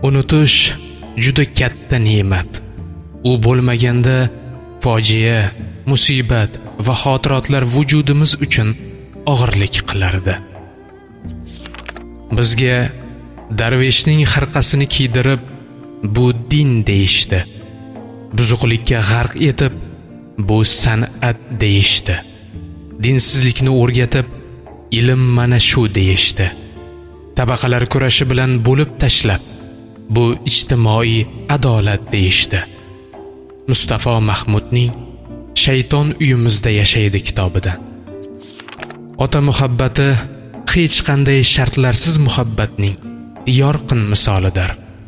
Unutish juda katta ne'mat. U bo'lmaganda fojia, musibat va xotirotlar vujudimiz uchun og'irlik qilardi. Bizga darveshning xirqasini kiydirib, bu din deyishdi. Buzuqlikka g'arq etib, bu san'at deyishdi. Dinsizlikni o'rgatib, ilm mana shu deyishdi. Tabaqalar kurashi bilan bo'lib tashlab, bu ijtimoiy adolat deyishdi. Mustafa Mahmudning Shayton uyimizda yashaydi kitobidan. Ota muhabbati hech qanday shartlarsiz muhabbatning yorqin misolidir.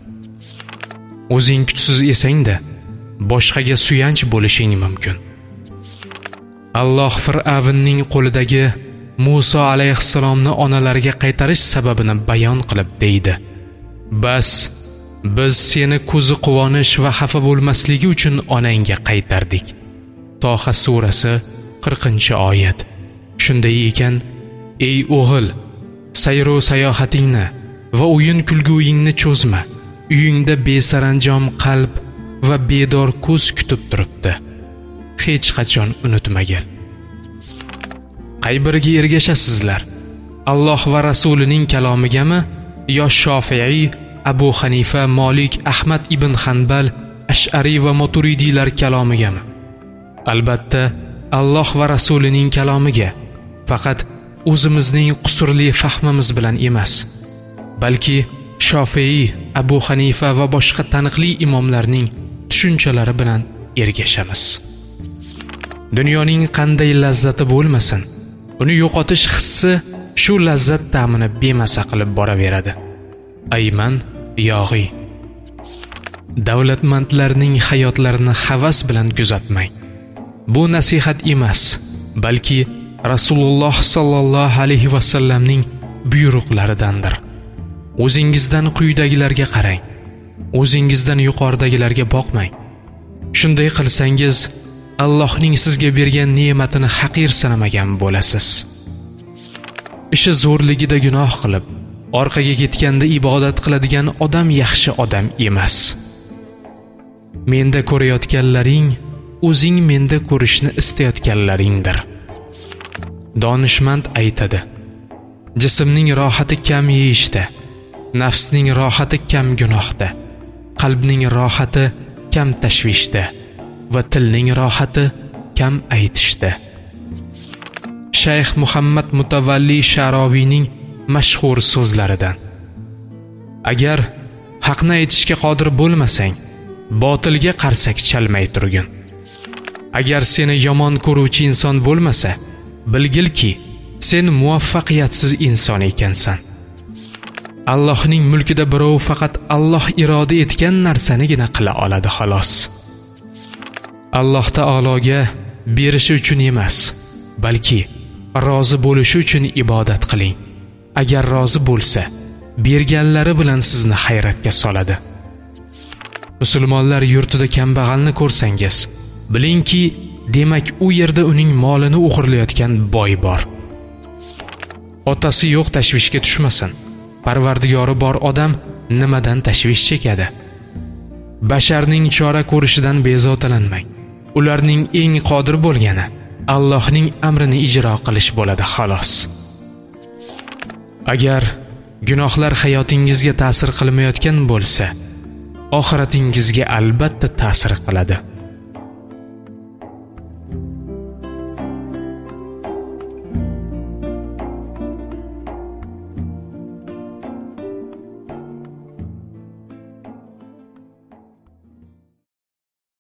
O'zing kuchsiz esang-da, boshqaga suyanch bo'lishing mumkin. Alloh Fir'avnning qo'lidagi Musa alayhissalomni onalariga qaytarish sababini bayon qilib deydi: "Bas, biz seni ko'zi quvonish va xafa bo'lmasligi uchun onangga qaytardik." Toha surasi 40-oyat. Shunday ekan, ey o'g'il, sayru sayohatingni va o'yin kulguyingni cho'zma. Uyingda besaranjom qalb va bedor ko'z kutib turibdi. Hech qachon unutmagin. Qay biriga ergashasizlar? Alloh va rasulining kalomigami yo Shofi'i, Abu Hanifa, Malik, Ahmad ibn Hanbal, Ash'ari va Maturidiylar kalomigami? Albatta, Alloh va rasulining kalomiga. Faqat o'zimizning qusurli fahmimiz bilan emas, balki Shofi'i, Abu Hanifa va boshqa taniqli imomlarning tushunchalari bilan ergashamiz. Dunyoning qanday lazzati bo'lmasin, uni yo'qotish hissi shu lazzat ta'mini bemasa qilib boraveradi. Ayman yog'iy. Davlatmandlarning hayotlarini havas bilan kuzatmang. Bu nasihat emas, balki Rasululloh sallallohu alayhi va sallamning buyruqlaridandir. O'zingizdan quyidagilarga qarang. O'zingizdan yuqoridagilarga boqmang. Shunday qilsangiz, Allohning sizga bergan ne'matini haqir sanamagan bo'lasiz. Ishi zo'rligida gunoh qilib, orqaga ketganda ibodat qiladigan odam yaxshi odam emas. Menda ko'rayotganlaring, o'zing menda ko'rishni istayotganlaringdir. Donishmand aytadi: jismning rohati kam yeyishda, nafsning rohati kam gunohda, qalbning rohati kam tashvishda va tilning rohati kam aytishda. Shayx Muhammad Mutavalli Sharoviyning mashhur so'zlaridan: agar haqni aytishga qodir bo'lmasang, botilga qarsak chalmay turgin. Agar seni yomon ko'ruvchi inson bo'lmasa, bilgilki, sen muvaffaqiyatsiz inson ekansan. Allohning mulkida birov faqat Alloh iroda etgan narsanigina qila oladi xolos. Alloh taologa berishi uchun emas, balki rozi bo'lishi uchun ibodat qiling. Agar rozi bo'lsa, berganlari bilan sizni hayratga soladi. Musulmonlar yurtida kambag'alni ko'rsangiz, bilingki, demak u yerda uning molini o'g'irlayotgan boy bor. Otasi yo'q tashvishga tushmasin. Parvardigori bor odam nimadan tashvish chekadi? Basharning chora ko'rishidan bezovtalanmang. Ularning eng qodir bo'lgani Allohning amrini ijro qilish bo'ladi xolos. Agar gunohlar hayotingizga ta'sir qilmayotgan bo'lsa, oxiratingizga albatta ta'sir qiladi.